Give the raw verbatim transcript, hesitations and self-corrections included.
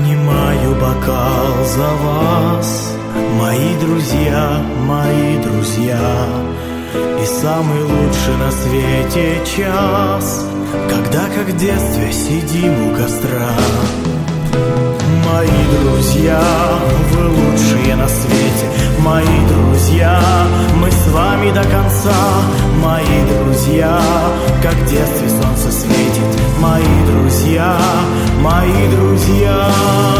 поднимаю бокал за вас, мои друзья, мои друзья. И самый лучший на свете час, когда, как в детстве, сидим у костра. Мои друзья, вы лучшие на свете. Мои друзья, мы с вами до конца. Мои друзья, как в детстве солнце светит. Мои друзья, мои друзья.